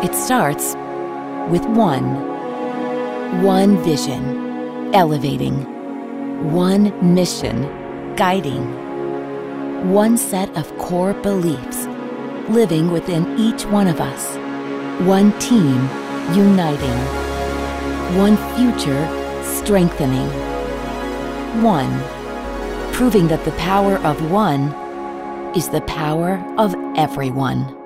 It starts with one vision, elevating, one mission, guiding, one set of core beliefs, living within each one of us, one team, uniting, one future, strengthening, one, proving that the power of one is the power of everyone.